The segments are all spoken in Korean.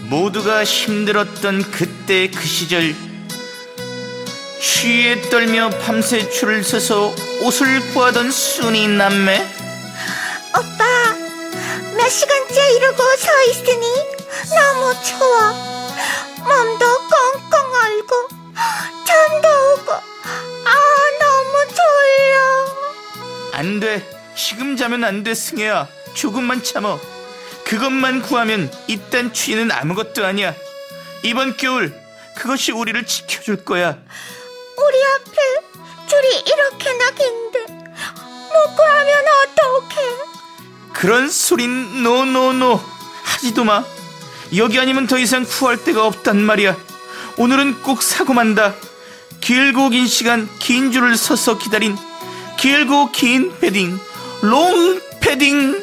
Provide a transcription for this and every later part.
모두가 힘들었던 그때 그 시절, 추위에 떨며 밤새 줄을 서서 옷을 구하던 순이 남매. 오빠, 몇 시간째 이러고 서 있으니 너무 추워. 몸도 꽁꽁 얼고 잠도 오고 너무 졸려. 안 돼, 지금 자면 안 돼. 승혜야, 조금만 참어. 그것만 구하면 이딴 추위는 아무것도 아니야. 이번 겨울 그것이 우리를 지켜줄 거야. 우리 앞에 줄이 이렇게나 긴데 못 구하면 어떡해. 그런 소린 노노노 하지도 마. 여기 아니면 더 이상 구할 데가 없단 말이야. 오늘은 꼭 사고 만다. 길고 긴 시간 긴 줄을 서서 기다린 길고 긴 패딩, 롱 패딩.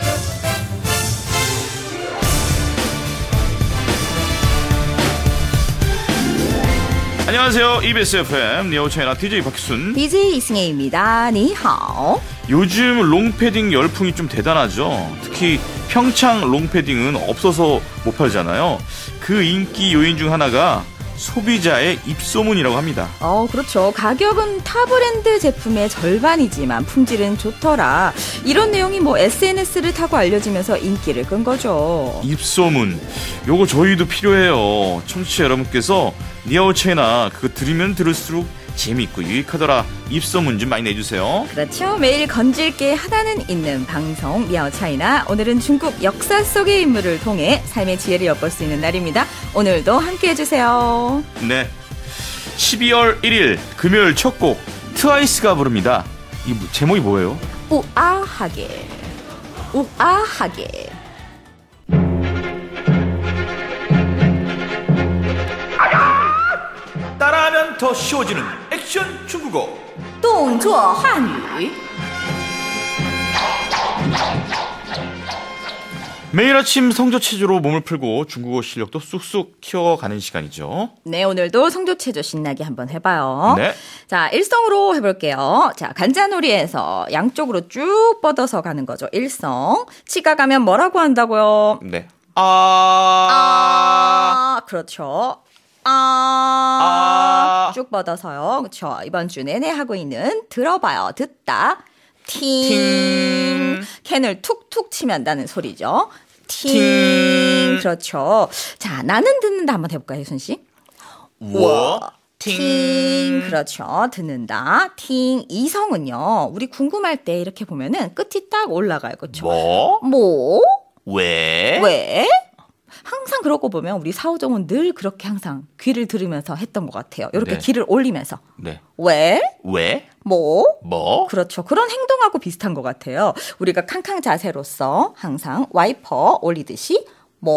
안녕하세요. EBS FM 니아오차이나 DJ 박희순, DJ 이승혜입니다. 니하오. 요즘 롱패딩 열풍이 좀 대단하죠. 특히 평창 롱패딩은 없어서 못 팔잖아요. 그 인기 요인 중 하나가 소비자의 입소문이라고 합니다. 그렇죠. 가격은 타 브랜드 제품의 절반이지만 품질은 좋더라. 이런 내용이 SNS를 타고 알려지면서 인기를 끈 거죠. 입소문, 요거 저희도 필요해요. 청취자 여러분께서 니아오차이나 그거 들으면 들을수록 재밌고 유익하더라, 입소문 좀 많이 내주세요. 그렇죠. 매일 건질 게 하나는 있는 방송 니아오차이나. 오늘은 중국 역사 속의 인물을 통해 삶의 지혜를 엿볼 수 있는 날입니다. 오늘도 함께 해주세요. 네, 12월 1일 금요일 첫 곡 트와이스가 부릅니다. 이 제목이 뭐예요? 우아하게, 우아하게. 따라하면 더 쉬워지는 액션 중국어 动作汉语. 매일 아침 성조체조로 몸을 풀고 중국어 실력도 쑥쑥 키워가는 시간이죠. 네, 오늘도 성조체조 신나게 한번 해봐요. 네. 자, 일성으로 해볼게요. 자, 간자놀이에서 양쪽으로 쭉 뻗어서 가는 거죠. 일성. 치가 가면 뭐라고 한다고요? 네. 그렇죠. 쭉 뻗어서요. 그렇죠. 이번 주 내내 하고 있는 들어봐요. 듣다. 팅. 캔을 툭툭 치면 나는 소리죠. 팅. 그렇죠. 자, 나는 듣는다 한번 해볼까요, 혜순 씨? 팅. 그렇죠. 듣는다. 팅. 이성은요, 우리 궁금할 때 이렇게 보면은 끝이 딱 올라가요. 그렇죠. 뭐? 왜? 항상 그러고 보면 우리 사오정은 늘 그렇게 항상 귀를 들으면서 했던 것 같아요. 이렇게 네. 귀를 올리면서. 네. 왜? 뭐? 그렇죠. 그런 행동하고 비슷한 것 같아요. 우리가 캉캉 자세로서 항상 와이퍼 올리듯이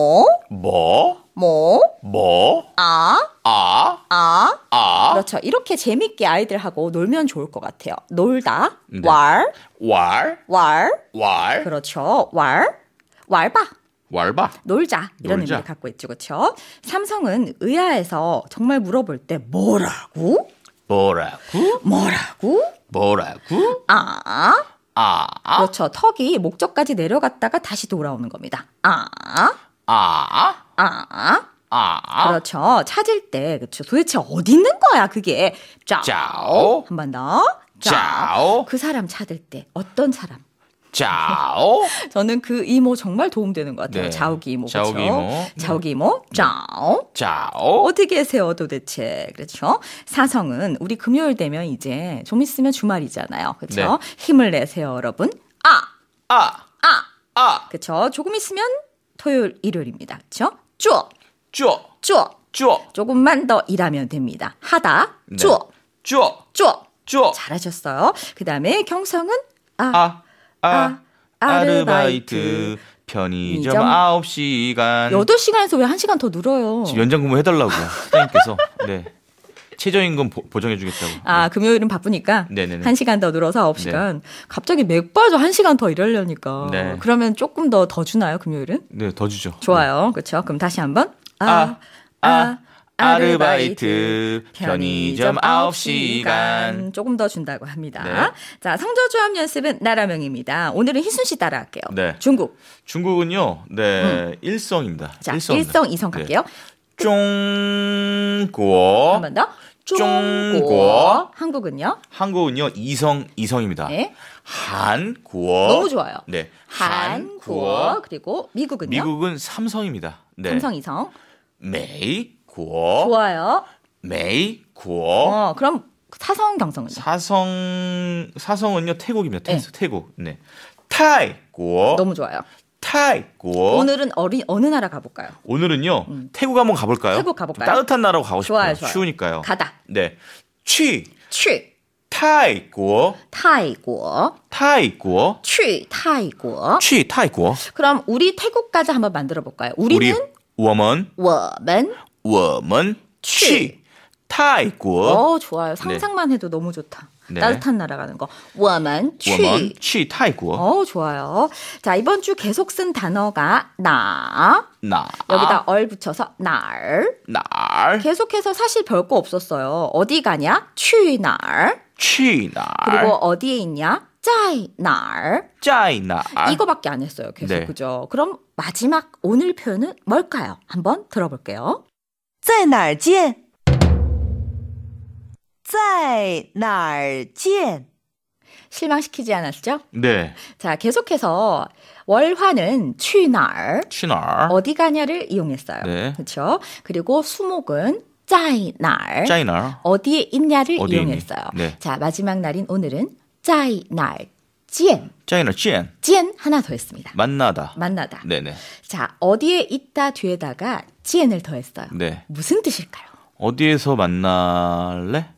그렇죠. 이렇게 재밌게 아이들하고 놀면 좋을 것 같아요. 놀다. 네. 왈. 그렇죠. 왈봐. 놀자. 이런 의미를 갖고 있죠. 그렇죠? 삼성은 의아해서 정말 물어볼 때 뭐라고? 그렇죠. 턱이 목젖까지 내려갔다가 다시 돌아오는 겁니다. 그렇죠. 찾을 때, 그렇죠. 도대체 어디 있는 거야, 그게? 짜오. 한 번 더. 짜오. 그 사람 찾을 때 어떤 사람? 짜오. 저는 그 이모 정말 도움되는 것 같아요. 네. 자오기 이모. 자오기 이모. 자오기 이모. 짜오. 어디 계세요, 도대체? 그렇죠. 사성은 우리 금요일 되면 이제 좀 있으면 주말이잖아요. 그렇죠. 네. 힘을 내세요, 여러분. 그렇죠. 조금 있으면 토요일, 일요일입니다. 그렇죠. 쭈어. 조금만 더 일하면 됩니다. 하다. 쭈어. 잘하셨어요. 그다음에 경성은 아르바이트 편의점 9시간. 8시간에서 왜 1시간 더 늘어요? 지금 연장 근무 해달라고요, 사장님께서. 네. 최저임금 보정해주겠다고. 금요일은 바쁘니까 네네네. 1시간 더 늘어서 9시간. 네. 갑자기 맥 빠져 1시간 더 일하려니까. 네. 그러면 조금 더 주나요, 금요일은? 네, 더 주죠. 좋아요. 그렇죠. 그럼 다시 한번. 아르바이트 편의점 9시간. 조금 더 준다고 합니다. 네. 자, 성조조합 연습은 나라명입니다. 오늘은 희순 씨 따라할게요. 네. 중국은요. 네, 일성입니다. 자, 일성, 이성 갈게요. 네. 중국. 한 번 더. 중국. 한국은요, 이성입니다. 네. 한국. 너무 좋아요. 네. 한국. 그리고 미국은요? 미국은 삼성입니다. 네. 삼성, 이성. 메이국. 좋아요. 메이국. 그럼 사성, 경성은요? 사성은요, 태국입니다. 네. 태국. 네. 타이국. 너무 좋아요. 타이국. 오늘은 어느 나라 가볼까요? 오늘은요, 태국 한번 가볼까요? 태국 가볼까요? 따뜻한 나라로 가고 싶어요. 좋아요. 추우니까요. 가다. 네. 취. 타이국. 취, 타이국. 그럼 우리 태국까지 한번 만들어 볼까요? 우리는 我们 취. 泰国 좋아요. 상상만 해도 너무 좋다. 네. 따뜻한 나라 가는 거. 我们去泰国 좋아요. 자, 이번 주 계속 쓴 단어가 여기다 얼 붙여서 날. 계속해서 사실 별거 없었어요. 어디 가냐? 去哪儿. 그리고 어디에 있냐? 在哪儿. 이거밖에 안 했어요. 계속. 네. 그죠? 그럼 마지막 오늘 표현은 뭘까요? 한번 들어볼게요. 在哪儿见在哪儿见 실망시키지 않았죠? 네. 자, 계속해서 월화는 去哪儿 취날 어디 가냐를 이용했어요. 네. 그렇죠? 그리고 수목은 在哪儿 짜이날 어디에 있냐를 어디에 있니? 이용했어요. 네. 자, 마지막 날인 오늘은 在哪儿见 짜이날 찐 하나 더 했습니다. 만나다. 네네. 자, 어디에 있다 뒤에다가 见을 더했어요. 네. 무슨 뜻일까요? 어디에서 만날래?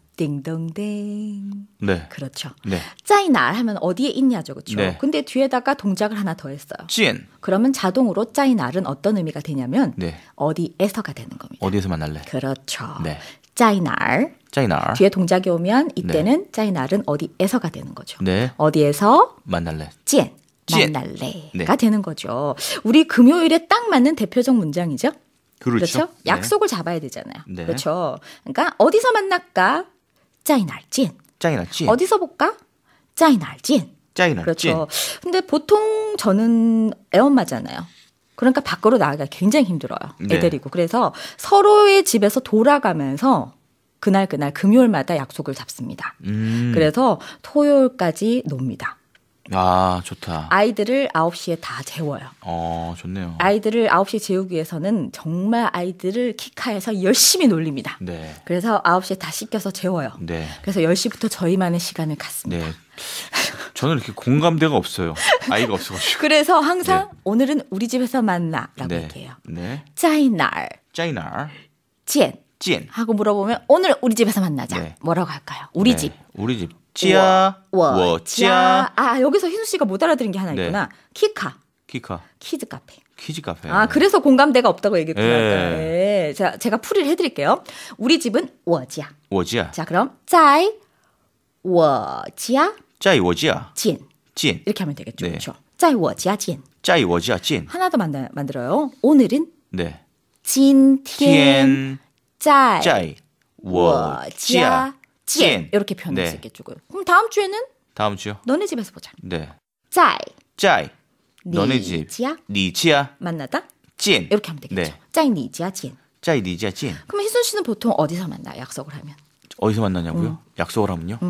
띵동댕. 네. 그렇죠. 네. 在哪儿 하면 어디에 있냐죠. 그렇죠? 네. 근데 뒤에다가 동작을 하나 더 했어요. 찐. 그러면 자동으로 在哪儿은 어떤 의미가 되냐면 네. 어디에서가 되는 겁니다. 어디에서 만날래? 그렇죠. 네. 在哪儿 짜이날. 뒤에 동작이 오면 이때는 在哪儿은 어디에서가 되는 거죠. 네. 어디에서 만날래. 见见. 만날래가 네. 되는 거죠. 우리 금요일에 딱 맞는 대표적 문장이죠. 그렇죠. 네. 약속을 잡아야 되잖아요. 네. 그렇죠. 그러니까 어디서 만날까? 在哪儿见 짜이날 찐. 어디서 볼까? 在哪儿见 짜이날 그렇죠. 근데 보통 저는 애엄마잖아요. 그러니까 밖으로 나가기가 굉장히 힘들어요. 애 네. 데리고. 그래서 서로의 집에서 돌아가면서 그날 금요일마다 약속을 잡습니다. 그래서 토요일까지 놉니다. 아, 좋다. 아이들을 9시에 다 재워요. 좋네요. 아이들을 9시에 재우기 위해서는 정말 아이들을 키카에서 열심히 놀립니다. 네. 그래서 9시에 다 씻겨서 재워요. 네. 그래서 10시부터 저희만의 시간을 갖습니다. 네. 저는 이렇게 공감대가 없어요. 아이가 없어가지고. 그래서 항상 네. 오늘은 우리 집에서 만나라고 네. 얘기해요. 네. 在哪儿 짜이날 见 찐. 하고 물어보면 오늘 우리 집에서 만나자. 네. 뭐라고 할까요? 우리 네. 집. 우리 집. 찌야. 워찌야. 여기서 희수 씨가 못 알아들은 게 하나 네. 있구나. 키카. 키카. 키즈 카페. 키즈 카페. 그래서 공감대가 없다고 얘기했구나. 네. 네. 제가 풀이를 해드릴게요. 우리 집은 워지야. 워지야. 자, 그럼 在我家 짜이 워지야. 见 찐. 이렇게 하면 되겠죠. 네. 그렇죠. 在我家见 짜이 워지야 찐. 하나 더 만들어요. 오늘은 네. 今天天在 짜이 워지야 찐. 이렇게 표현할 네. 수 있겠죠. 그럼 다음 주에는 다음 주요? 너네 집에서 보자. 네. 在 짜이 너네 집. 你家 니지야 만나다 찐. 이렇게 하면 되겠죠. 네. 在你家见 짜이 니지야 찐. 그럼 희순 씨는 보통 어디서 만나요? 약속을 하면? 어디서 만나냐고요? 약속을 하면요?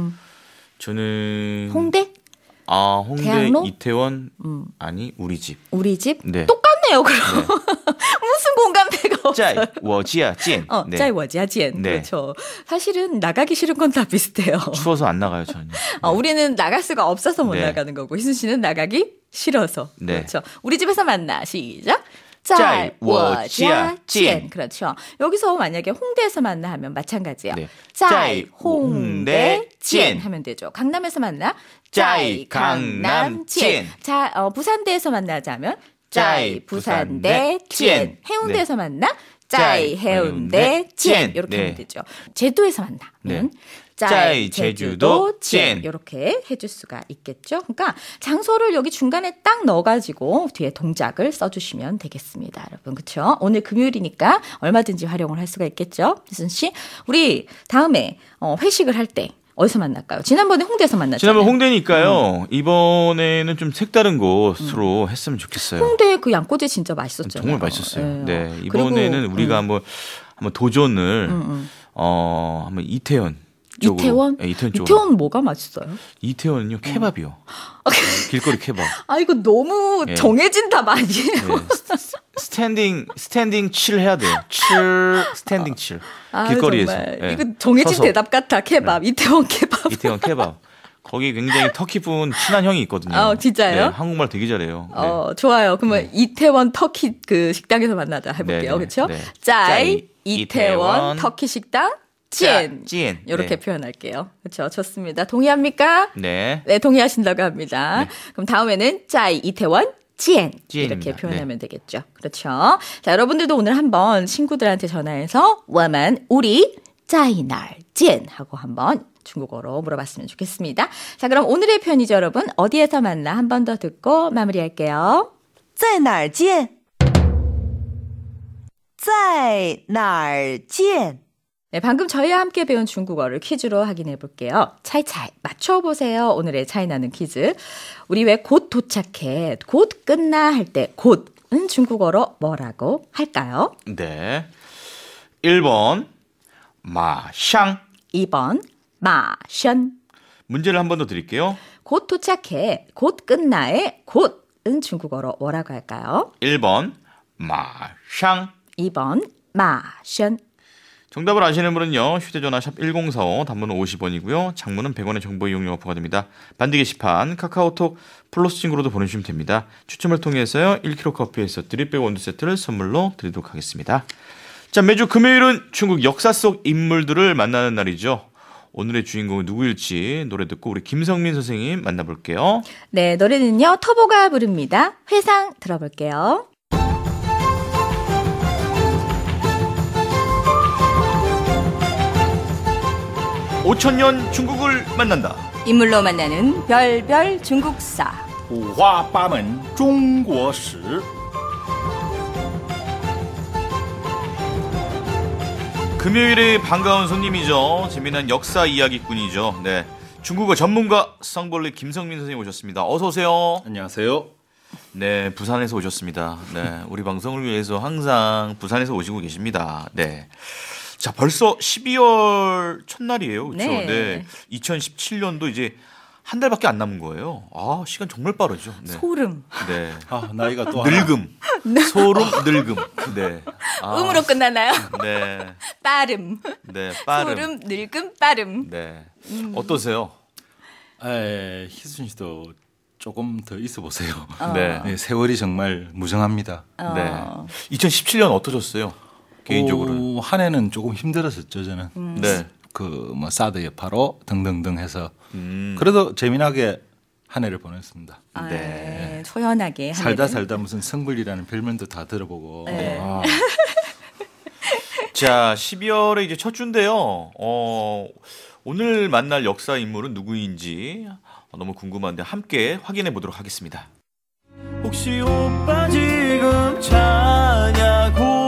저는 홍대? 홍대, 대학로? 이태원 아니 우리 집. 우리 집? 네. 똑같네요. 그럼 무슨 공감대가 짜이 없어요. 워지야 찐. 네. 在我家见 네. 그렇죠. 사실은 나가기 싫은 건 다 비슷해요. 추워서 안 나가요 저는. 우리는 나갈 수가 없어서 못 네. 나가는 거고 희순 씨는 나가기 싫어서. 네. 그렇죠. 우리 집에서 만나. 시작. 在我在家见 그렇죠. 여기서 만약에 홍대에서 만나 하면 마찬가지예요. 네. 在홍대 홍대 见见 하면 되죠. 강남에서 만나. 在 강남 见 자, 부산대에서 만나자면 在 부산대 见 부산대 해운대에서 만나. 在 해운대 见见 이렇게 네. 하면 되죠. 제주도에서 만나면 네. 짜이 제주도 찐 찐. 이렇게 해줄 수가 있겠죠. 그러니까 장소를 여기 중간에 딱 넣어가지고 뒤에 동작을 써주시면 되겠습니다. 여러분 그렇죠? 오늘 금요일이니까 얼마든지 활용을 할 수가 있겠죠. 희순 씨, 우리 다음에 회식을 할 때 어디서 만날까요? 지난번에 홍대에서 만났잖아요. 지난번 홍대니까요. 이번에는 좀 색다른 곳으로 했으면 좋겠어요. 홍대 그 양꼬치 진짜 맛있었잖아요. 정말 맛있었어요. 네. 네, 이번에는 그리고, 우리가 한번 도전을 한번 이태원 쪽으로. 이태원? 네, 이태원 쪽으로. 이태원 뭐가 맛있어요? 이태원은요 케밥이요. 길거리 케밥. 아 이거 너무 예. 정해진 답 아니에요? 네. 스탠딩 칠 해야 돼요. 스탠딩 칠. 아, 길거리에서. 정말. 예. 이거 정해진 서서. 대답 같아. 케밥. 이태원 케밥. 이태원 케밥. 거기 굉장히 터키 분 친한 형이 있거든요. 아, 진짜요? 네, 한국말 되게 잘해요. 네. 좋아요. 그러면 이태원 터키 그 식당에서 만나자 해볼게요. 네, 그렇죠? 네. 짜이 짜이, 이태원 이태원, 터키 식당 찐. 찐. 이렇게 네. 표현할게요. 그렇죠? 좋습니다. 동의합니까? 네. 네, 동의하신다고 합니다. 네. 그럼 다음에는 짜이 이태원 찐 찐입니다. 이렇게 표현하면 되겠죠. 그렇죠. 자, 여러분들도 오늘 한번 친구들한테 전화해서 我们 우리 짜이 날 찐 하고 한번 중국어로 물어봤으면 좋겠습니다. 자, 그럼 오늘의 편이죠, 여러분. 어디에서 만나 한 번 더 듣고 마무리할게요. 在哪儿见在哪儿见 네, 방금 저희와 함께 배운 중국어를 퀴즈로 확인해 볼게요. 차이차이 맞춰보세요. 오늘의 차이나는 퀴즈. 우리 왜 곧 도착해, 곧 끝나 할 때 곧은 중국어로 뭐라고 할까요? 네. 1번 마샹. 2번 마션. 문제를 한 번 더 드릴게요. 곧 도착해, 곧 끝나의 곧은 중국어로 뭐라고 할까요? 1번 마샹. 2번 마션. 정답을 아시는 분은요. 휴대전화 샵 1045 단문은 50원이고요. 장문은 100원의 정보 이용료가 부과됩니다. 반디 게시판 카카오톡 플러스 친구로도 보내주시면 됩니다. 추첨을 통해서요. 1kg 커피에서 드립백 원두 세트를 선물로 드리도록 하겠습니다. 자, 매주 금요일은 중국 역사 속 인물들을 만나는 날이죠. 오늘의 주인공은 누구일지 노래 듣고 우리 김성민 선생님 만나볼게요. 네, 노래는요. 터보가 부릅니다. 회상 들어볼게요. 5천년 중국을 만난다. 인물로 만나는 별별 중국사. 五花八门中国史。 금요일에 반가운 손님이죠. 재미난 역사 이야기꾼이죠. 네, 중국어 전문가 쌍벌레 김성민 선생님 오셨습니다. 어서 오세요. 안녕하세요. 네, 부산에서 오셨습니다. 네, 우리 방송을 위해서 항상 부산에서 오시고 계십니다. 네. 자, 벌써 12월 첫날이에요. 그렇죠? 네. 네. 2017년도 이제 한 달밖에 안 남은 거예요. 아, 시간 정말 빠르죠. 네. 소름. 네. 아, 나이가 또 하나. 늙음. 소름 늙음. 네. 아, 음으로 끝나나요? 네. 빠름. 네, 빠름. 소름, 늙음, 빠름. 네. 어떠세요? 희순 씨도 조금 더 있어 보세요. 네. 네, 세월이 정말 무정합니다. 네. 2017년 어떠셨어요? 개인적으로는. 한 해는 조금 힘들었었죠, 저는. 네. 그 뭐 사드 여파로 등등등 해서 그래도 재미나게 한 해를 보냈습니다. 아, 네. 초연하게. 살다 무슨 성불이라는 별명도 다 들어보고. 네. 아, 자, 12월에 이제 첫 주인데요. 오늘 만날 역사 인물은 누구인지 너무 궁금한데 함께 확인해 보도록 하겠습니다. 혹시 오빠 지금 자냐고?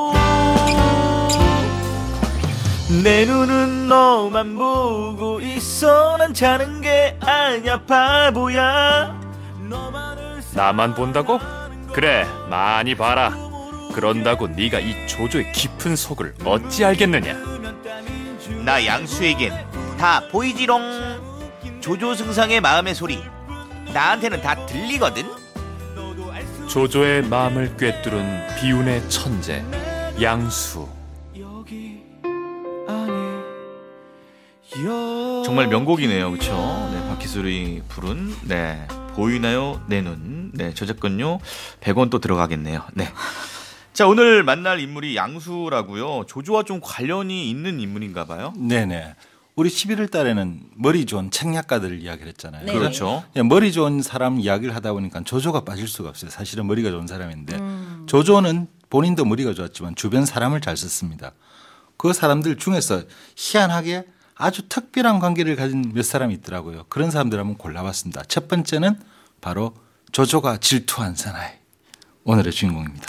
내 눈은 너만 보고 있어. 난 자는 게 아니야 바보야. 나만 본다고? 그래, 많이 봐라. 그런다고 네가 이 조조의 깊은 속을 어찌 알겠느냐? 나 양수에겐 다 보이지롱. 조조승상의 마음의 소리 나한테는 다 들리거든. 조조의 마음을 꿰뚫은 비운의 천재 양수. 정말 명곡이네요, 그렇죠? 네, 박희술이 부른 네 보이나요 내 눈. 네, 저작권료 100원 또 들어가겠네요. 네. 자, 오늘 만날 인물이 양수라고요. 조조와 좀 관련이 있는 인물인가 봐요. 네네. 우리 11월 달에는 머리 좋은 책략가들 이야기를 했잖아요. 네. 그렇죠. 머리 좋은 사람 이야기를 하다 보니까 조조가 빠질 수가 없어요. 사실은 머리가 좋은 사람인데 조조는 본인도 머리가 좋았지만 주변 사람을 잘 썼습니다. 그 사람들 중에서 희한하게 아주 특별한 관계를 가진 몇 사람이 있더라고요. 그런 사람들 한번 골라봤습니다. 첫 번째는 바로 조조가 질투한 사나이. 오늘의 주인공입니다.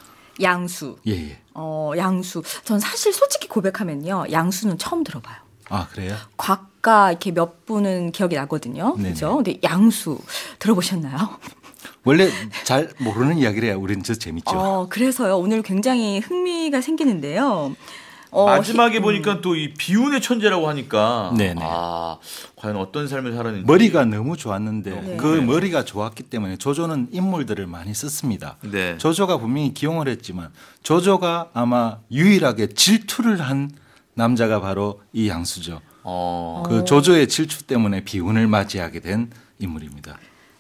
양수. 예. 양수. 전 사실 솔직히 고백하면요. 양수는 처음 들어봐요. 아, 그래요? 곽가 이렇게 몇 분은 기억이 나거든요. 그죠? 근데 양수 들어보셨나요? 원래 잘 모르는 이야기를 해야 우리는 저 재밌죠. 그래서요. 오늘 굉장히 흥미가 생기는데요. 마지막에 보니까 또 이 비운의 천재라고 하니까 네네. 과연 어떤 삶을 살았는지. 머리가 너무 좋았는데 네. 그 머리가 좋았기 때문에 조조는 인물들을 많이 썼습니다. 네. 조조가 분명히 기용을 했지만 조조가 아마 유일하게 질투를 한 남자가 바로 이 양수죠. 그 조조의 질투 때문에 비운을 맞이하게 된 인물입니다.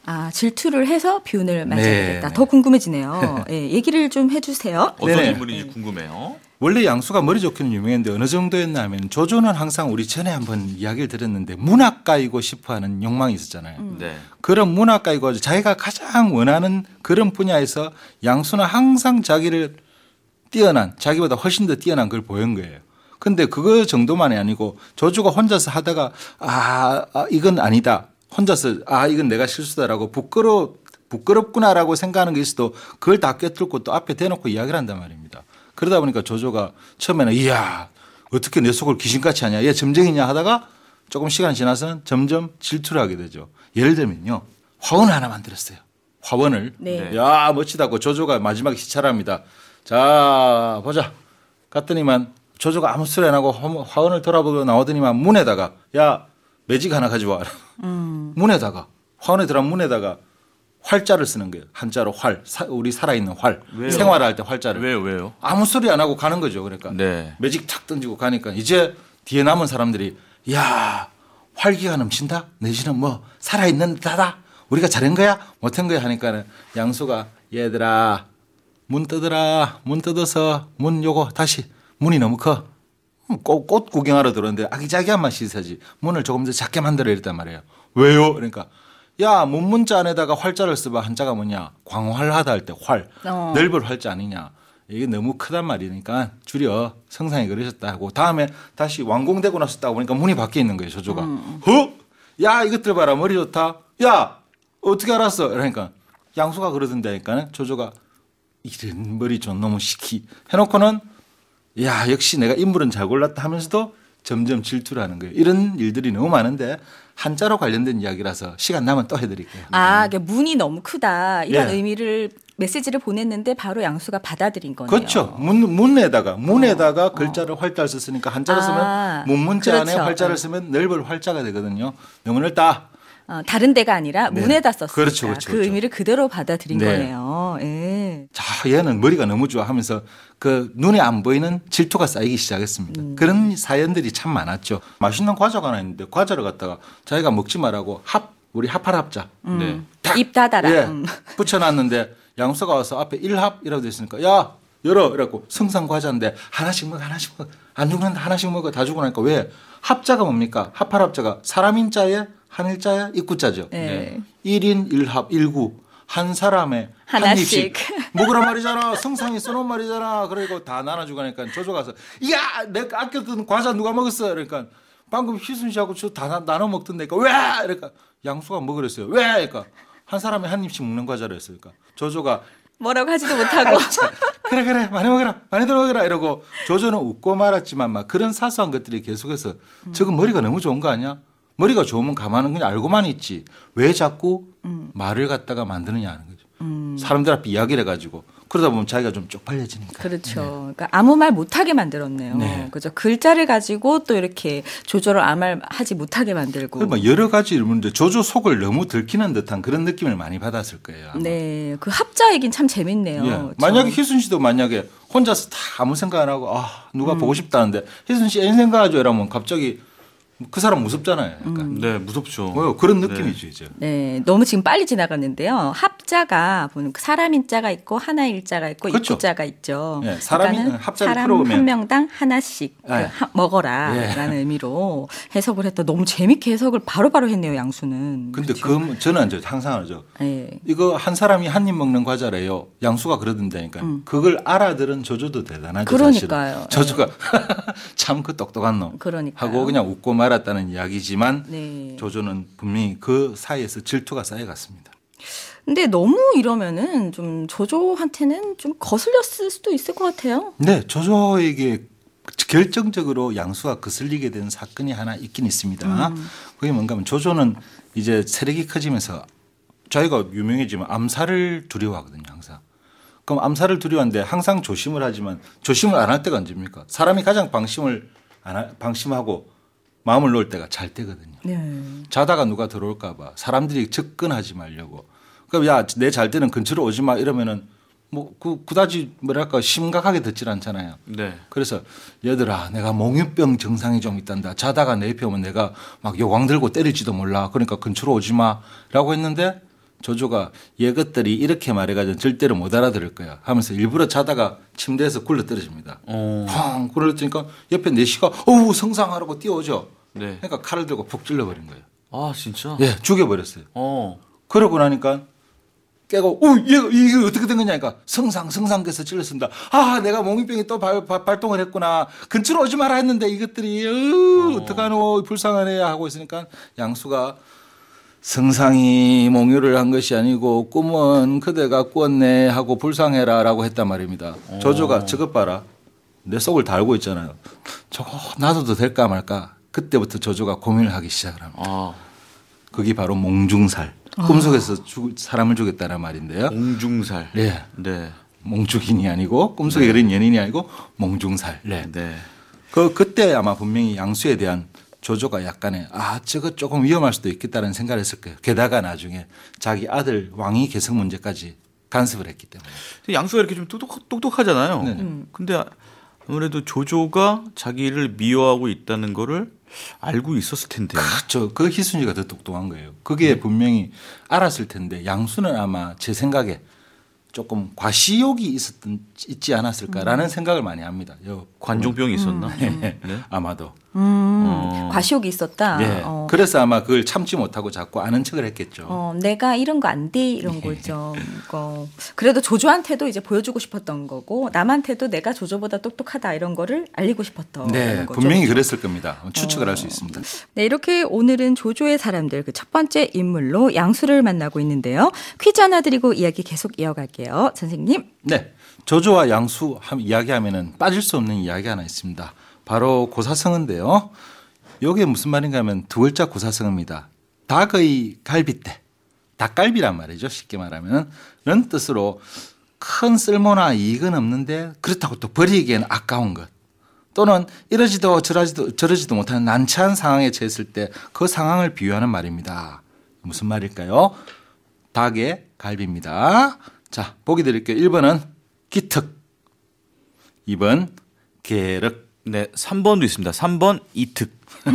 질투를 해서 비운을 맞이하게 네, 됐다. 네. 더 궁금해지네요. 예, 얘기를 좀 해주세요. 어떤 네네. 인물인지 궁금해요. 원래 양수가 머리 좋기는 유명했는데 어느 정도였나 하면 조조는 항상 우리 전에 한번 이야기를 들었는데 문학가이고 싶어하는 욕망이 있었잖아요. 네. 그런 문학가이고 자기가 가장 원하는 그런 분야에서 양수는 항상 자기를 자기보다 훨씬 더 뛰어난 걸 보인 거예요. 근데 그거 정도만이 아니고 조조가 혼자서 하다가 이건 아니다. 혼자서 이건 내가 실수다라고 부끄럽구나라고 생각하는 게 있어도 그걸 다 꿰뚫고 또 앞에 대놓고 이야기를 한단 말입니다. 그러다 보니까 조조가 처음에는 이야 어떻게 내 속을 귀신같이 하냐 얘 점쟁이냐 하다가 조금 시간이 지나서는 점점 질투를 하게 되죠. 예를 들면요. 화원을 하나 만들었어요. 화원을. 네. 야 멋지다고 조조가 마지막에 시찰합니다. 자 보자. 갔더니만 조조가 아무 소리 안 하고 화원을 돌아보고 나오더니만 문에다가 야 매직 하나 가져와. 문에다가 화원에 들어간 문에다가 활자를 쓰는 거예요. 한자로 활. 우리 살아있는 활. 왜요? 생활할 때 활자를. 왜요? 아무 소리 안 하고 가는 거죠. 그러니까 네. 매직 탁 던지고 가니까 이제 뒤에 남은 사람들이 야 활기가 넘친다. 내지는 뭐 살아있는 듯하다. 우리가 잘한 거야? 못한 거야? 하니까 양수가 얘들아 문 뜯어라. 문 뜯어서 문 요거 다시 문이 너무 커. 꽃 구경하러 들어오는데 아기자기한 맛이 있어야지. 문을 조금 더 작게 만들어 이랬단 말이에요. 왜요? 그러니까 야 문문자 안에다가 활자를 써봐. 한자가 뭐냐. 광활하다 할 때 활. 넓을 활자 아니냐. 이게 너무 크단 말이니까 줄여. 성상이 그러셨다 하고 다음에 다시 완공되고 나섰다고 보니까 문이 밖에 있는 거예요. 조조가. 야 이것들 봐라. 머리 좋다. 야 어떻게 알았어? 그러니까 양수가 그러던데니까 조조가 이런 머리 좋은 놈의 시키 해놓고는 야 역시 내가 인물은 잘 골랐다 하면서도 점점 질투를 하는 거예요. 이런 일들이 너무 많은데 한자로 관련된 이야기라서 시간 나면 또 해드릴게요. 그러니까 문이 너무 크다 이런 예. 의미를 메시지를 보냈는데 바로 양수가 받아들인 거네요. 그렇죠. 문에다가 글자를 활자를 썼으니까 한자를 쓰면 문문자 그렇죠. 안에 활자를 쓰면 넓을 활자가 되거든요. 너무 넓다. 다른 데가 아니라 네. 문에다 썼으니까 그렇죠. 그 의미를 그대로 받아들인 네. 거네요. 예. 자, 얘는 머리가 너무 좋아 하면서 그 눈에 안 보이는 질투가 쌓이기 시작했습니다. 그런 사연들이 참 많았죠. 맛있는 과자가 하나 있는데 과자를 갖다가 자기가 먹지 말라고 우리 합할 합자. 네. 딱, 입 닫아라. 예, 붙여놨는데 양수가 와서 앞에 1합이라고 돼 있으니까 야 열어 이래갖고 성상 과자인데 하나씩 먹어 안 죽는다 하나씩 먹어 다 죽고 나니까 왜 합자가 뭡니까? 합할 합자가 사람 인자에 한일자에 입구자죠. 네. 1인 1합 1구 한 사람에 한 하나씩. 입씩 먹으란 말이잖아. 성상이 써놓은 말이잖아. 그리고 다 나눠주고 하니까 조조 가서 야 내가 아꼈던 과자 누가 먹었어? 그러니까 방금 희순 씨하고 저 다 나눠 먹던데 왜? 그러니까 양수가 먹으랬어요. 왜? 그러니까 한 사람에 한 입씩 먹는 과자를 했으니까 조조가 뭐라고 하지도 못하고. 그래 많이 먹어라 이러고 조조는 웃고 말았지만 막 그런 사소한 것들이 계속해서 저건 머리가 너무 좋은 거 아니야? 머리가 좋으면 가만은 그냥 알고만 있지 왜 자꾸 말을 갖다가 만드느냐 하는 거죠. 사람들 앞에 이야기를 해가지고 그러다 보면 자기가 좀 쪽팔려지니까. 그렇죠. 그러니까 아무 말 못하게 만들었네요. 네. 그죠. 글자를 가지고 또 이렇게 조조를 아무 말 하지 못하게 만들고. 막 여러 가지 이런데 조조 속을 너무 들키는 듯한 그런 느낌을 많이 받았을 거예요. 아마. 네. 그 합자 얘기는 참 재밌네요. 예. 만약에 희순 씨도 만약에 혼자서 다 아무 생각 안 하고 누가 보고 싶다는데 희순 씨 애인 생각하죠 이러면 갑자기 그 사람 무섭잖아요. 약간. 네, 무섭죠. 그런 느낌이죠 이제. 네, 너무 지금 빨리 지나갔는데요. 합자가 보는 사람인 자가 있고 하나일 자가 있고 그렇죠. 입자가 있죠. 네, 사람이 그러니까는 합자를 사람 풀어보면 한 명당 하나씩 네. 먹어라라는 의미로 해석을 했다. 너무 재밌게 해석을 바로바로 했네요, 양수는. 근데 그렇죠? 저는 이제 항상 하죠. 네. 이거 한 사람이 한 입 먹는 과자래요. 양수가 그러던다니까. 그걸 알아들은 조조도 대단하죠. 그러니까요. 사실은. 조조가 참 그 똑똑한 놈 그러니까요. 하고 그냥 웃고 말았다는 이야기지만 네. 조조는 분명히 그 사이에서 질투가 쌓여갔습니다. 근데 너무 이러면은 좀 조조한테는 좀 거슬렸을 수도 있을 것 같아요. 네, 조조에게 결정적으로 양수가 거슬리게 된 사건이 하나 있긴 있습니다. 그게 뭔가 하면 조조는 이제 세력이 커지면서 자기가 유명해지면 암살을 두려워하거든요, 항상. 그럼 암살을 두려워하는데 항상 조심을 하지만 조심을 안 할 때가 언제입니까? 사람이 가장 방심하고 마음을 놓을 때가 잘 때거든요. 네. 자다가 누가 들어올까 봐 사람들이 접근하지 말려고. 그럼 야, 내 잘 때는 근처로 오지 마 이러면은 뭐 그다지 뭐랄까 심각하게 듣질 않잖아요. 네. 그래서 얘들아 내가 몽유병 증상이 좀 있단다. 자다가 내 옆에 오면 내가 막 요광 들고 때릴지도 몰라. 그러니까 근처로 오지 마라고 했는데 조조가 얘것들이 이렇게 말해가지고 절대로 못 알아들을 거야 하면서 일부러 자다가 침대에서 굴러 떨어집니다. 펑 굴러 떨어지니까 옆에 내시가 어우 성상하라고 뛰어오죠. 네. 그러니까 칼을 들고 푹 찔러버린 거예요. 아, 진짜? 예, 죽여버렸어요. 어. 그러고 나니까 깨고 얘가 이게 어떻게 된 거냐니까 성상께서 찔렀습니다. 아 내가 몽유병이 또 발동을 했구나. 근처로 오지 마라 했는데 이것들이 어떡하노 불쌍하네 하고 있으니까 양수가 성상이 몽유를 한 것이 아니고 꿈은 그대가 꾸었네 하고 불쌍해라라고 했단 말입니다. 조조가 저것 봐라. 내 속을 다 알고 있잖아요. 저거 놔둬도 될까 말까. 그때부터 조조가 고민을 하기 시작을 합니다. 아. 그게 바로 몽중살. 꿈속에서 사람을 죽였다는 말인데요. 몽중살. 네. 네. 몽죽인이 아니고 꿈속에 그린 연인이 아니고 몽중살. 네. 네. 그때 아마 분명히 양수에 대한 조조가 약간의 저거 조금 위험할 수도 있겠다는 생각을 했을 거예요. 게다가 나중에 자기 아들 왕위 계승 문제까지 간섭을 했기 때문에. 양수가 이렇게 좀 똑똑하잖아요. 네. 근데 아무래도 조조가 자기를 미워하고 있다는 거를 알고 있었을 텐데. 그렇죠. 그 희순이가 더 똑똑한 거예요. 그게 분명히 알았을 텐데 양수는 아마 제 생각에 조금 과시욕이 있지 않았을까라는 생각을 많이 합니다. 관종병이 있었나? 네. 아마도. 과시욕이 있었다. 네. 그래서 아마 그걸 참지 못하고 자꾸 아는 척을 했겠죠. 내가 이런 거 안 돼 이런 거죠. 그래도 조조한테도 이제 보여주고 싶었던 거고 남한테도 내가 조조보다 똑똑하다 이런 거를 알리고 싶었던 네, 거죠. 분명히 그랬을 겁니다. 추측을 할 수 있습니다. 네, 이렇게 오늘은 조조의 사람들 그 첫 번째 인물로 양수를 만나고 있는데요. 퀴즈 하나 드리고 이야기 계속 이어갈게요. 선생님. 네, 조조와 양수 이야기하면은 빠질 수 없는 이야기 하나 있습니다. 바로 고사성어인데요. 이게 무슨 말인가 하면 두 글자 고사성어입니다. 닭의 갈빗대, 닭갈비란 말이죠. 쉽게 말하면 는 뜻으로 큰 쓸모나 이익은 없는데 그렇다고 또 버리기에는 아까운 것 또는 이러지도 저러지도 못하는 난처한 상황에 처했을 때 그 상황을 비유하는 말입니다. 무슨 말일까요? 닭의 갈비입니다. 자, 보기 드릴게요. 1번은 기특, 2번 계륵. 네, 3번도 있습니다. 3번 이특.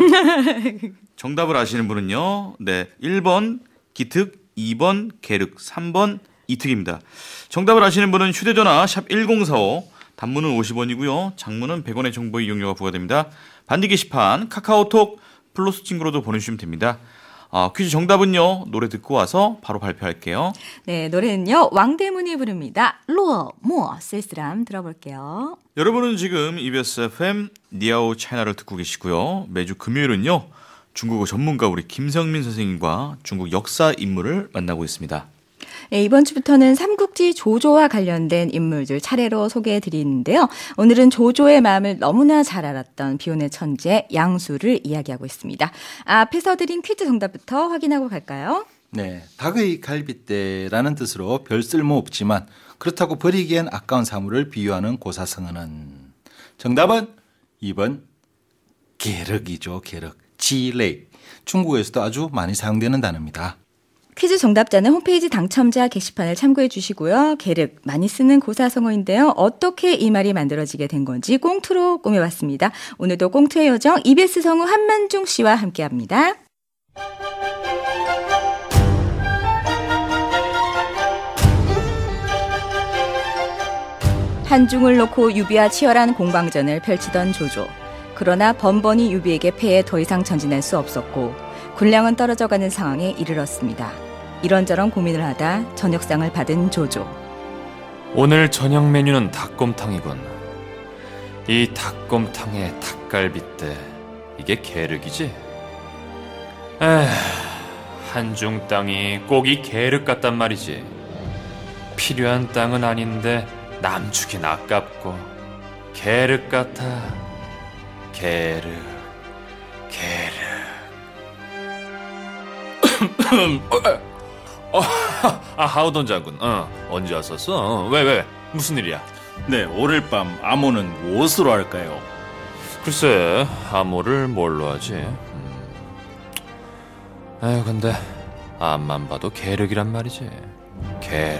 정답을 아시는 분은요. 네, 1번 기특, 2번 계륵, 3번 이특입니다. 정답을 아시는 분은 휴대전화 샵 1045, 단문은 50원이고요. 장문은 100원의 정보 이용료가 부과됩니다. 반디 게시판, 카카오톡, 플러스 친구로도 보내주시면 됩니다. 퀴즈 정답은요. 노래 듣고 와서 바로 발표할게요. 네, 노래는요. 왕대문이 부릅니다. 루어, 무어, 쓸쓸함 들어볼게요. 여러분은 지금 EBS FM 니아오 차이나를 듣고 계시고요. 매주 금요일은요. 중국어 전문가 우리 김성민 선생님과 중국 역사 인물을 만나고 있습니다. 네, 이번 주부터는 삼국지 조조와 관련된 인물들 차례로 소개해 드리는데요. 오늘은 조조의 마음을 너무나 잘 알았던 비운의 천재 양수를 이야기하고 있습니다. 앞에서 드린 퀴즈 정답부터 확인하고 갈까요? 네, 닭의 갈빗대라는 뜻으로 별 쓸모 없지만 그렇다고 버리기엔 아까운 사물을 비유하는 고사성어는 정답은 2번 계륵이죠. 계륵, 지레. 중국에서도 아주 많이 사용되는 단어입니다. 퀴즈 정답자는 홈페이지 당첨자 게시판을 참고해 주시고요. 계륵, 많이 쓰는 고사성어인데요. 어떻게 이 말이 만들어지게 된 건지 꽁투로 꾸며봤습니다. 오늘도 꽁투의 요정 EBS 성우 한만중 씨와 함께합니다. 한중을 놓고 유비와 치열한 공방전을 펼치던 조조. 그러나 번번이 유비에게 패해 더 이상 전진할 수 없었고 군량은 떨어져가는 상황에 이르렀습니다. 이런저런 고민을 하다 저녁상을 받은 조조. 오늘 저녁 메뉴는 닭곰탕이군. 이 닭곰탕에 닭갈비대, 이게 계륵이지? 한중 땅이 꼭 이 계륵 같단 말이지. 필요한 땅은 아닌데 남주긴 아깝고 계륵 같아. 계륵. 하우돈 장군, 언제 왔었어? 왜? 무슨 일이야? 네, 오늘 밤 암호는 무엇으로 할까요? 글쎄, 암호를 뭘로 하지? 근데 앞만 봐도 계륵이란 말이지. 계륵.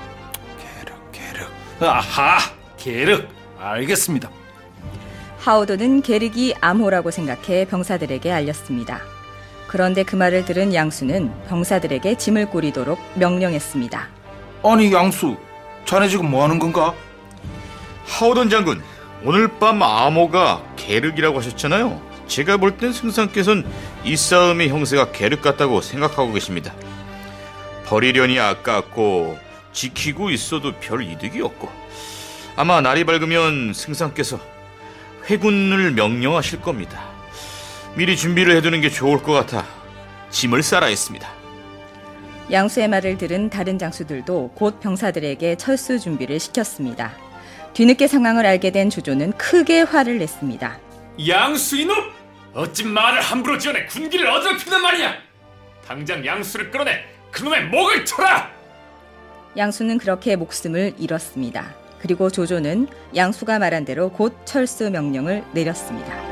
아하, 계륵. 알겠습니다. 하오도는 계륵이 암호라고 생각해 병사들에게 알렸습니다. 그런데 그 말을 들은 양수는 병사들에게 짐을 꾸리도록 명령했습니다. 아니 양수, 자네 지금 뭐 하는 건가? 하오던 장군, 오늘 밤 암호가 계륵이라고 하셨잖아요. 제가 볼 땐 승상께서는 이 싸움의 형세가 계륵 같다고 생각하고 계십니다. 버리려니 아깝고 지키고 있어도 별 이득이 없고, 아마 날이 밝으면 승상께서 회군을 명령하실 겁니다. 미리 준비를 해두는 게 좋을 것 같아 짐을 싸라 했습니다. 양수의 말을 들은 다른 장수들도 곧 병사들에게 철수 준비를 시켰습니다. 뒤늦게 상황을 알게 된 조조는 크게 화를 냈습니다. 양수 이놈! 어찌 말을 함부로 지어내 군기를 어지럽힌단 말이야! 당장 양수를 끌어내 그놈의 목을 쳐라! 양수는 그렇게 목숨을 잃었습니다. 그리고 조조는 양수가 말한 대로 곧 철수 명령을 내렸습니다.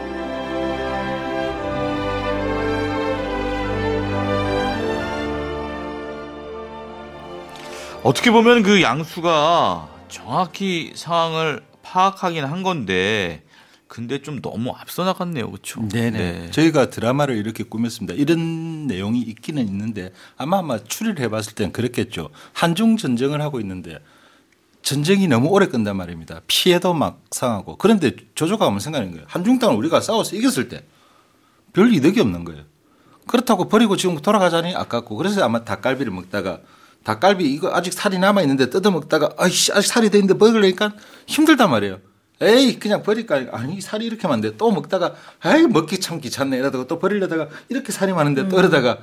어떻게 보면 그 양수가 정확히 상황을 파악하긴 한 건데, 근데 좀 너무 앞서 나갔네요, 그렇죠? 네네. 네. 저희가 드라마를 이렇게 꾸몄습니다. 이런 내용이 있기는 있는데 아마 추리를 해봤을 땐 그렇겠죠. 한중 전쟁을 하고 있는데 전쟁이 너무 오래 끈단 말입니다. 피해도 막 상하고. 그런데 조조가 한번 생각하는 거예요. 한중 땅을 우리가 싸워서 이겼을 때 별 이득이 없는 거예요. 그렇다고 버리고 지금 돌아가자니 아깝고. 그래서 아마 닭갈비를 먹다가 닭갈비 이거 아직 살이 남아 있는데 뜯어 먹다가 아이씨 아직 살이 돼 있는데 먹으려니까 힘들단 말이에요. 에이 그냥 버릴까. 아니 살이 이렇게 많은데 또 먹다가 아이 먹기 참 귀찮네 이러다가 또 버리려다가 이렇게 살이 많은데 또 이러다가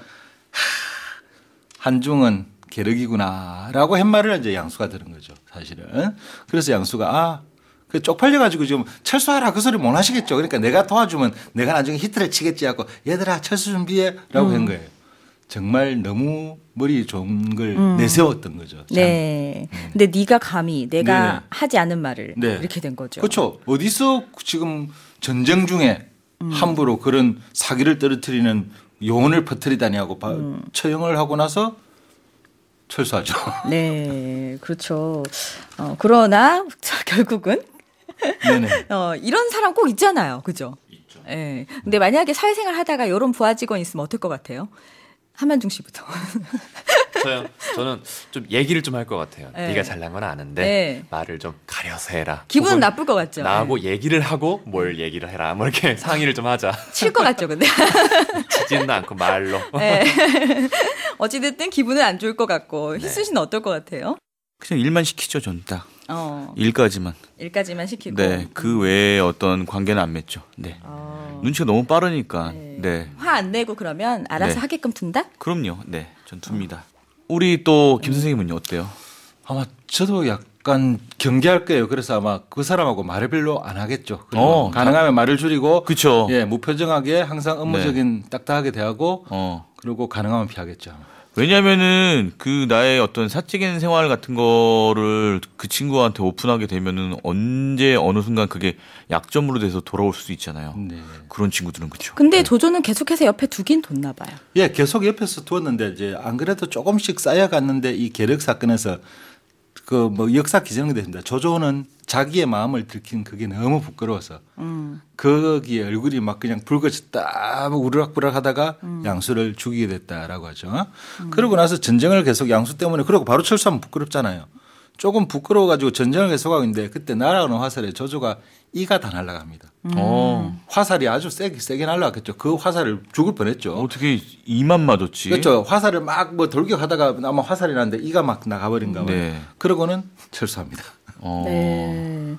한중은 계륵이구나라고 한 말을 이제 양수가 들은 거죠 사실은. 그래서 양수가 그 쪽팔려가지고 지금 철수하라 그 소리 못 하시겠죠. 그러니까 내가 도와주면 내가 나중에 히트를 치겠지 하고 얘들아 철수 준비해라고 한 거예요. 정말 너무 머리 좋은 걸 내세웠던 거죠. 네. 근데 네가 감히 내가 네네. 하지 않은 말을 네. 이렇게 된 거죠. 그렇죠. 어디서 지금 전쟁 중에 함부로 그런 사기를 떨어뜨리는 요원을 퍼뜨리다니 하고 처형을 하고 나서 철수하죠. 네, 그렇죠. 그러나 결국은 네네. 이런 사람 꼭 있잖아요, 그죠? 있죠. 네. 근데 만약에 사회생활 하다가 이런 부하 직원 있으면 어떨 것 같아요? 한만중 씨부터. 저는 좀 얘기를 좀 할 것 같아요. 네. 네가 잘난 건 아는데 네. 말을 좀 가려서 해라. 기분은 혹은 나쁠 것 같죠. 나하고 얘기를 하고 뭘 얘기를 해라. 뭐 이렇게 상의를 좀 하자. 칠 것 같죠, 근데. 치지는 않고 말로. 네. 어찌됐든 기분은 안 좋을 것 같고. 희수 씨는 어떨 것 같아요? 그냥 일만 시키죠, 전 딱. 어. 일까지만. 일까지만 시키고. 네, 그 외에 어떤 관계는 안 맺죠. 네. 눈치가 너무 빠르니까. 네. 화 안 내고 그러면 알아서 네. 하게끔 둔다? 그럼요. 네, 전 둡니다. 우리 또 김 선생님은요, 어때요? 아마 저도 약간 경계할 거예요. 그래서 아마 그 사람하고 말을 별로 안 하겠죠. 가능하면 말을 줄이고, 그렇죠. 예, 무표정하게 항상 업무적인 딱딱하게 대하고, 그리고 가능하면 피하겠죠. 왜냐면은 그 나의 어떤 사적인 생활 같은 거를 그 친구한테 오픈하게 되면은 언제 어느 순간 그게 약점으로 돼서 돌아올 수도 있잖아요. 네. 그런 친구들은 그렇죠. 근데 조조는 계속해서 옆에 두긴 뒀나 봐요. 예, 계속 옆에서 두었는데 이제 안 그래도 조금씩 쌓여갔는데 이 계력 사건에서 그 뭐 역사 기정이 됐습니다. 조조는 자기의 마음을 들킨 그게 너무 부끄러워서 거기에 얼굴이 막 그냥 붉어지 딱 우르락부락 하다가 양수를 죽이게 됐다라고 하죠. 그러고 나서 전쟁을 계속 양수 때문에 그러고 바로 철수하면 부끄럽잖아요. 조금 부끄러워가지고 전쟁을 계속하고 있는데 그때 날아오는 화살에 조조가 이가 다 날아갑니다. 화살이 아주 세게 날아갔겠죠. 그 화살을 죽을 뻔했죠. 어떻게 이만 맞았지? 그렇죠. 화살을 막 뭐 돌격하다가 아마 화살이 났는데 이가 막 나가버린가 봐요. 네. 그러고는 철수합니다. 네.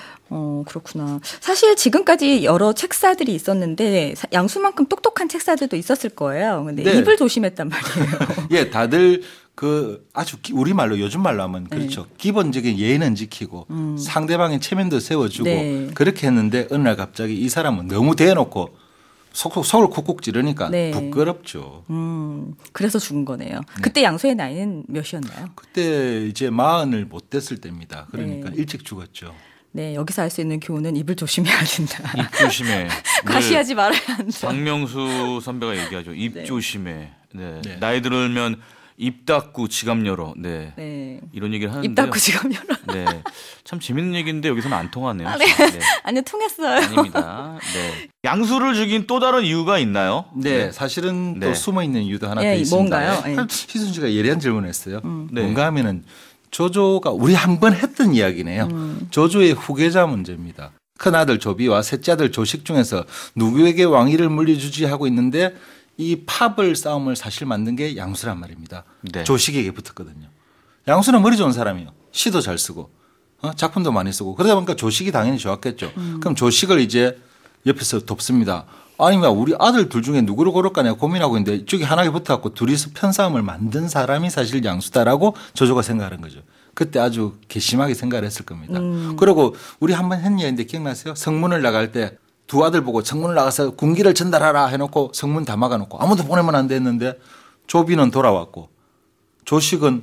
그렇구나. 사실 지금까지 여러 책사들이 있었는데 양수만큼 똑똑한 책사들도 있었을 거예요. 근데 네. 입을 조심했단 말이에요. 예, 다들 그 아주 우리말로 요즘 말로 하면 그렇죠. 기본적인 예의는 지키고 상대방의 체면도 세워주고 네. 그렇게 했는데 어느 날 갑자기 이 사람은 너무 대놓고 속을 쿡쿡 찌르니까 네. 부끄럽죠. 그래서 죽은 거네요. 그때 양수의 나이는 몇이었나요? 그때 이제 40을 못 됐을 때입니다. 그러니까 네. 일찍 죽었죠. 네, 여기서 알 수 있는 교훈은 입을 조심해야 된다. 입 조심해. 과시하지 말아야 한다. 박명수 선배가 얘기하죠. 입 네. 조심해. 네. 네. 나이 들면 입 닫고 지갑 열어. 네. 네. 이런 얘기를 하는데 입 닫고 지갑 열어. 네. 참 재밌는 얘기인데 여기서는 안 통하네요. 네. 네. 아니요, 통했어요. 아닙니다. 네. 양수를 죽인 또 다른 이유가 있나요? 네, 사실은 또 네. 숨어 있는 이유도 하나 예, 더 있습니다. 뭔가요? 예. 희순 씨가 예리한 질문을 했어요. 네. 뭔가 하면은 조조가 우리 한 번 했던 이야기네요. 조조의 후계자 문제입니다. 큰 아들 조비와 셋째 아들 조식 중에서 누구에게 왕위를 물려주지 하고 있는데 이 파벌 싸움을 사실 만든 게 양수란 말입니다. 네. 조식에게 붙었거든요. 양수는 머리 좋은 사람이에요. 시도 잘 쓰고 작품도 많이 쓰고 그러다 보니까 조식이 당연히 좋았겠죠. 그럼 조식을 이제 옆에서 돕습니다. 아니면 우리 아들 둘 중에 누구를 고를까 내가 고민하고 있는데 이쪽이 하나에 붙어갖고 둘이서 편싸움을 만든 사람이 사실 양수다라고 조조가 생각하는 거죠. 그때 아주 괘씸하게 생각을 했을 겁니다. 그리고 우리 한번 했는 얘기인데 기억나세요? 성문을 나갈 때 두 아들 보고 성문을 나가서 군기를 전달하라 해놓고 성문 다 막아놓고 아무도 보내면 안 됐는데 조비는 돌아왔고 조식은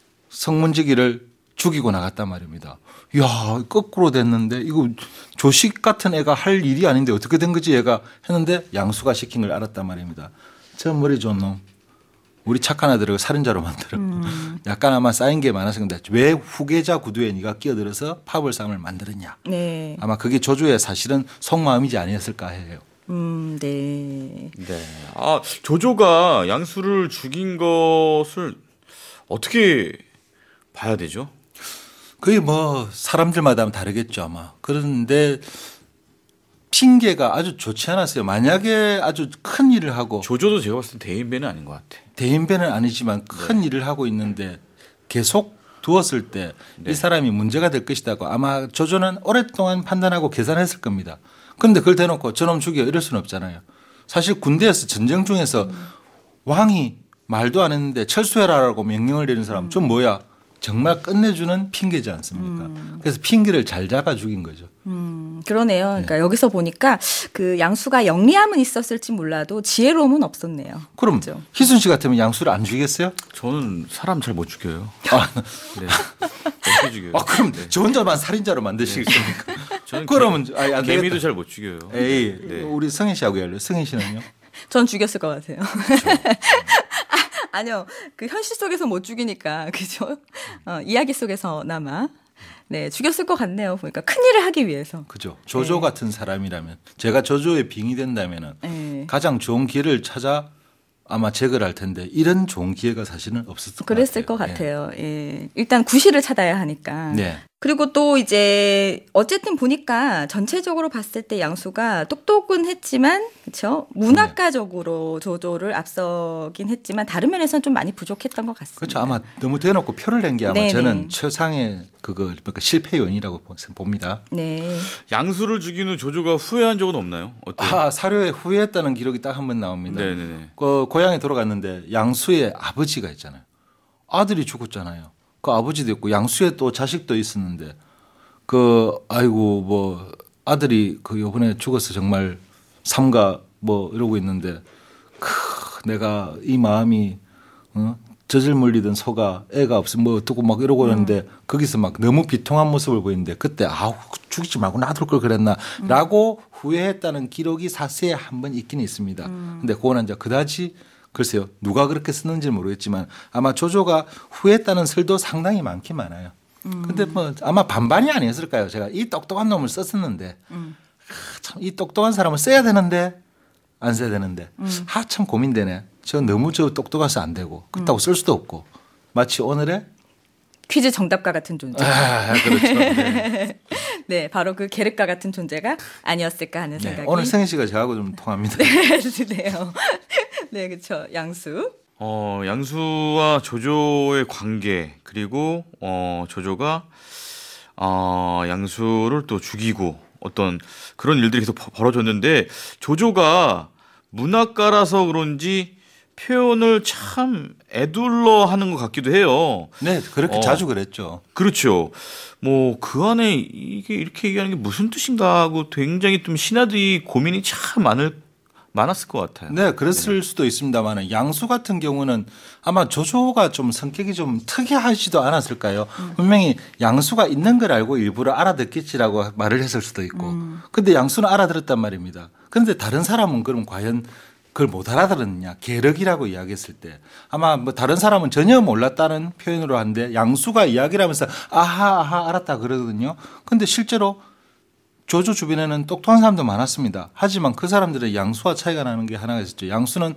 성문지기를 죽이고 나갔단 말입니다. 이야, 거꾸로 됐는데 이거 조식 같은 애가 할 일이 아닌데 어떻게 된 거지 얘가 했는데 양수가 시킨 걸 알았단 말입니다. 저 머리 좋은 놈. 우리 착한 아들을 살인자로 만들었고 약간 아마 쌓인 게 많아서 근데 왜 후계자 구두에 네가 끼어들어서 파벌 싸움을 만들었냐. 네. 아마 그게 조조의 사실은 속마음이지 아니었을까 해요. 네. 네. 아, 조조가 양수를 죽인 것을 어떻게 봐야 되죠? 그게 뭐 사람들마다 다르겠죠 아마. 그런데 핑계가 아주 좋지 않았어요. 만약에 아주 큰 일을 하고 조조도 제가 봤을 때 대인배는 아닌 것 같아. 대인배는 아니지만 큰 일을 하고 있는데 계속 두었을 때 이 사람이 문제가 될 것이다고 아마 조조는 오랫동안 판단하고 계산했을 겁니다. 그런데 그걸 대놓고 저놈 죽여 이럴 수는 없잖아요. 사실 군대에서 전쟁 중에서 왕이 말도 안 했는데 철수해라라고 명령을 내린 사람 좀 뭐야. 정말 끝내주는 핑계지 않습니까? 그래서 핑계를 잘 잡아 죽인 거죠. 그러네요. 그러니까 여기서 보니까 그 양수가 영리함은 있었을지 몰라도 지혜로움은 없었네요. 그럼 그렇죠? 희순 씨 같으면 양수를 안 죽이겠어요? 저는 사람 잘 못 죽여요. 아, 네. 어떻게 죽여요? 그럼 저 혼자만 살인자로 만드시겠습니까? 저는 그러면 안 개미도 되겠다. 잘 못 죽여요. 에이, 네. 우리 성인 씨하고 할래요. 성인 씨는요? 전 죽였을 것 같아요. 아니요. 그 현실 속에서 못 죽이니까, 그죠? 이야기 속에서나마. 네, 죽였을 것 같네요. 보니까 큰일을 하기 위해서. 그죠. 조조 네. 같은 사람이라면 제가 조조의 빙이 된다면은 네. 가장 좋은 기회를 찾아 아마 제거할 텐데 이런 좋은 기회가 사실은 없었을 그랬을 것 같아요. 예. 일단 구실을 찾아야 하니까. 네. 그리고 또 이제 어쨌든 보니까 전체적으로 봤을 때 양수가 똑똑은 했지만 그렇죠? 문학가적으로 조조를 앞서긴 했지만 다른 면에서는 좀 많이 부족했던 것 같습니다. 그렇죠. 아마 너무 대놓고 표를 낸 게 아마 네네. 저는 최상의 그러니까 실패 요인이라고 봅니다. 네. 양수를 죽인 후 조조가 후회한 적은 없나요? 어때요? 아, 사료에 후회했다는 기록이 딱 한 번 나옵니다. 네네네. 그 고향에 돌아갔는데 양수의 아버지가 있잖아요. 아들이 죽었잖아요. 그 아버지도 있고 양수의 또 자식도 있었는데 아이고 뭐 아들이 그 요번에 죽어서 정말 삼가 뭐 이러고 있는데 내가 이 마음이 젖을 물리던 소가 애가 없으면 뭐 어떡고 막 이러고 있는데 거기서 막 너무 비통한 모습을 보이는데 그때 아우 죽이지 말고 놔둘 걸 그랬나라고 후회했다는 기록이 사세에 한 번 있긴 있습니다. 근데 그거는 이제 그다지 글쎄요 누가 그렇게 썼는지는 모르겠지만 아마 조조가 후회했다는 설도 상당히 많긴 많아요. 근데 뭐 아마 반반이 아니었을까요? 제가 이 똑똑한 놈을 썼었는데 참 이 똑똑한 사람을 써야 되는데 안 써야 되는데 참 고민되네. 저 너무 똑똑해서 안 되고 그렇다고 쓸 수도 없고 마치 오늘의 퀴즈 정답과 같은 존재. 그렇죠. 네. 네, 바로 그 계륵과 같은 존재가 아니었을까 하는 네, 생각이. 오늘 승희 씨가 저하고 좀 통합니다. 네, 드네요. 네, 그렇죠. 양수. 양수와 조조의 관계 그리고 조조가 양수를 또 죽이고 어떤 그런 일들이 계속 벌어졌는데 조조가 문학가라서 그런지 표현을 참 애둘러 하는 것 같기도 해요. 네, 그렇게 자주 그랬죠. 그렇죠. 뭐 그 안에 이게 이렇게 얘기하는 게 무슨 뜻인가 하고 굉장히 좀 신하들이 고민이 참 많았을 것 같아요. 네, 그랬을 수도 있습니다만 양수 같은 경우는 아마 조조가 좀 성격이 좀 특이하지도 않았을까요? 분명히 양수가 있는 걸 알고 일부러 알아듣겠지라고 말을 했을 수도 있고 근데 양수는 알아들었단 말입니다. 그런데 다른 사람은 그럼 과연 그걸 못 알아들었느냐. 계륵이라고 이야기했을 때 아마 뭐 다른 사람은 전혀 몰랐다는 표현으로 하는데 양수가 이야기를 하면서 아하 알았다 그러거든요. 근데 실제로 조조 주변에는 똑똑한 사람도 많았습니다. 하지만 그 사람들은 양수와 차이가 나는 게 하나가 있었죠. 양수는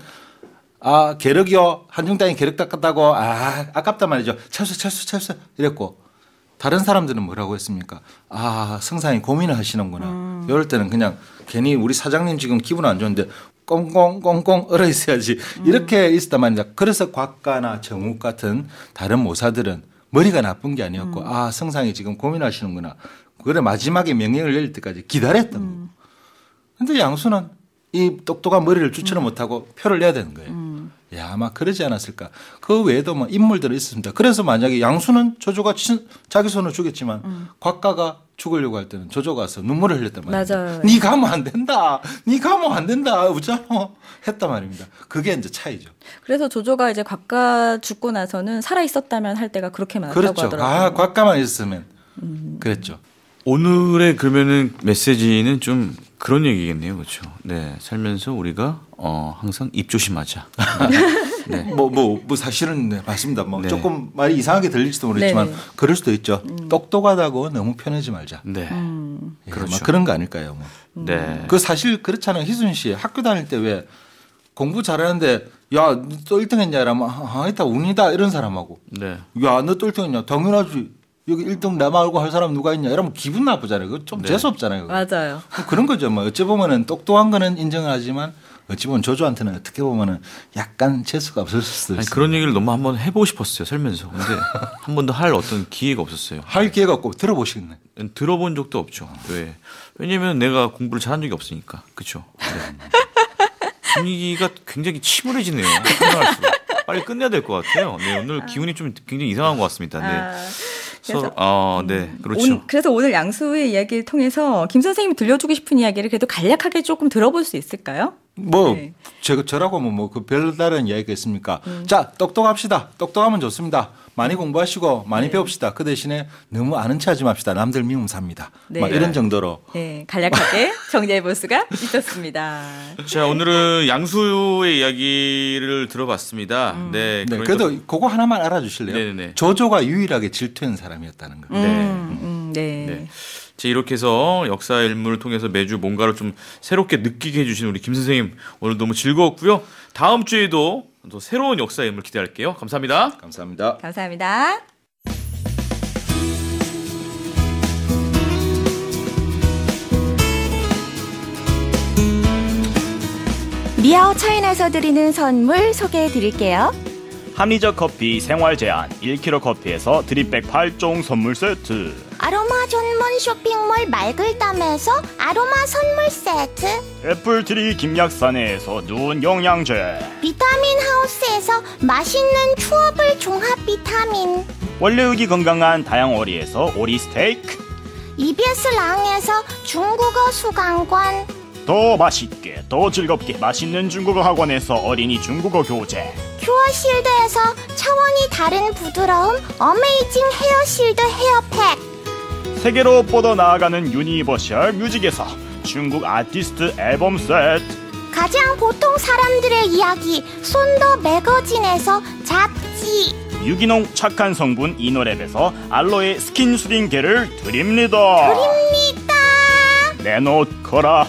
계륵이요. 한중 땅이 계륵 닦았다고 아깝단 말이죠. 철수 이랬고 다른 사람들은 뭐라고 했습니까? 성상이 고민을 하시는구나. 이럴 때는 그냥 괜히 우리 사장님 지금 기분 안 좋은데 꽁꽁꽁꽁 얼어 있어야지 이렇게 있었단 말입니다. 그래서 곽가나 정욱 같은 다른 모사들은 머리가 나쁜 게 아니었고 성상이 지금 고민하시는구나. 그래 마지막에 명령을 내릴 때까지 기다렸던 거고. 그런데 양수는 이 똑똑한 머리를 주체를 못하고 표를 내야 되는 거예요. 아마 그러지 않았을까. 그 외에도 뭐 인물들이 있습니다. 그래서 만약에 양수는 조조가 자기 손으로 죽였지만 곽가가 죽으려고 할 때는 조조가 와서 눈물을 흘렸단 말입니다. 맞아요. 네 가면 안 된다. 네 가면 안 된다. 웃잖아. 했단 말입니다. 그게 이제 차이죠. 그래서 조조가 이제 곽가 죽고 나서는 살아 있었다면 할 때가 그렇게 많았다고 그렇죠. 하더라고요. 곽가만 있었으면 그랬죠. 오늘의 그러면은 메시지는 좀 그런 얘기겠네요, 그렇죠? 네, 살면서 우리가 항상 입 조심하자. 네. 뭐 사실은 네, 맞습니다. 뭐 네. 조금 말이 이상하게 들릴지도 모르겠지만 네네. 그럴 수도 있죠. 똑똑하다고 너무 편하지 말자. 네, 예, 그렇죠. 막 그런 거 아닐까요? 뭐. 네. 그 사실 그렇잖아요. 희순 씨 학교 다닐 때 왜 공부 잘하는데 야, 너 또 1등 했냐? 이러면 아니다 운이다 이런 사람하고 네. 야, 너 또 1등 했냐? 당연하지. 여기 1등 나 말고 할 사람 누가 있냐? 이러면 기분 나쁘잖아요. 그거 좀 네. 재수없잖아요. 맞아요. 그런 거죠. 뭐 어찌 보면은 똑똑한 거는 인정을 하지만 어찌 보면 조조한테는 어떻게 보면은 약간 재수가 없을 수도 있어요. 아니, 그런 얘기를 너무 한번 해보고 싶었어요, 살면서. 근데 한 번도 할 어떤 기회가 없었어요. 할 기회가 없고 들어보시겠네. 들어본 적도 없죠. 왜? 왜냐면 내가 공부를 잘한 적이 없으니까. 그렇죠. 네. 분위기가 굉장히 침울해지네요. 생각할수록. 빨리 끝내야 될 것 같아요. 네, 오늘 기운이 좀 굉장히 이상한 것 같습니다. 네. 네, 그렇죠. 그래서 오늘 양수의 이야기를 통해서 김 선생님이 들려주고 싶은 이야기를 그래도 간략하게 조금 들어볼 수 있을까요? 뭐 네. 저라고 하면 뭐 그 별다른 이야기가 있습니까? 자, 똑똑합시다. 똑똑하면 좋습니다. 많이 공부하시고 많이 배웁시다. 그 대신에 너무 아는 체 하지 맙시다. 남들 미움 삽니다. 네. 막 이런 정도로. 네, 간략하게 정리해 볼 수가 있었습니다. 자, 오늘은 양수의 이야기를 들어봤습니다. 네, 네, 그러니까 그래도 그거 하나만 알아주실래요? 네네네. 조조가 유일하게 질투한 사람이었다는 거. 네. 네. 자, 이렇게 해서 역사 일문을 통해서 매주 뭔가를 좀 새롭게 느끼게 해주신 우리 김 선생님 오늘 너무 즐거웠고요. 다음 주에도 또 새로운 역사 일문을 기대할게요. 감사합니다. 감사합니다. 감사합니다. 미아오 차이나에서 드리는 선물 소개해 드릴게요. 합리적 커피 생활 제한 1kg 커피에서 드립백 8종 선물 세트, 아로마 전문 쇼핑몰 말글담에서 아로마 선물 세트, 애플트리 김약산에서 눈 영양제, 비타민 하우스에서 맛있는 추어블 종합 비타민, 원료육이 건강한 다양오리에서 오리 스테이크, EBS 랑에서 중국어 수강권, 더 맛있게 더 즐겁게 맛있는 중국어 학원에서 어린이 중국어 교재, 퓨어실드에서 차원이 다른 부드러움 어메이징 헤어실드 헤어팩. 세계로 뻗어나아가는 유니버셜 뮤직에서 중국 아티스트 앨범 세트. 가장 보통 사람들의 이야기 손더 매거진에서 잡지. 유기농 착한 성분 이노랩에서 알로에 스킨 수딩 겔을 드립니다. 내놓거라.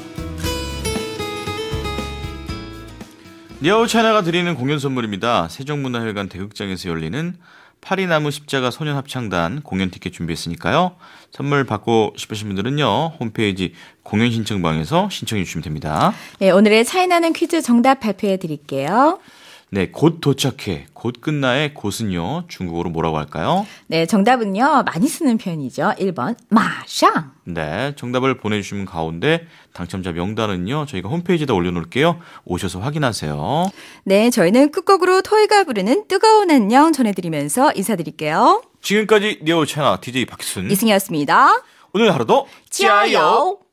리아오차나가 드리는 공연 선물입니다. 세종문화회관 대극장에서 열리는 파리나무 십자가 소년합창단 공연 티켓 준비했으니까요. 선물 받고 싶으신 분들은요. 홈페이지 공연 신청방에서 신청해 주시면 됩니다. 네, 오늘의 차이나는 퀴즈 정답 발표해 드릴게요. 네, 곧 도착해. 곧 끝나의 곧은요. 중국어로 뭐라고 할까요? 네, 정답은요. 많이 쓰는 표현이죠. 1번 마샹. 네, 정답을 보내주시면 가운데 당첨자 명단은요. 저희가 홈페이지에다 올려놓을게요. 오셔서 확인하세요. 네, 저희는 끝곡으로 토이가 부르는 뜨거운 안녕 전해드리면서 인사드릴게요. 지금까지 리아오차나 DJ 박희순 이승이었습니다. 오늘 하루도 짜요.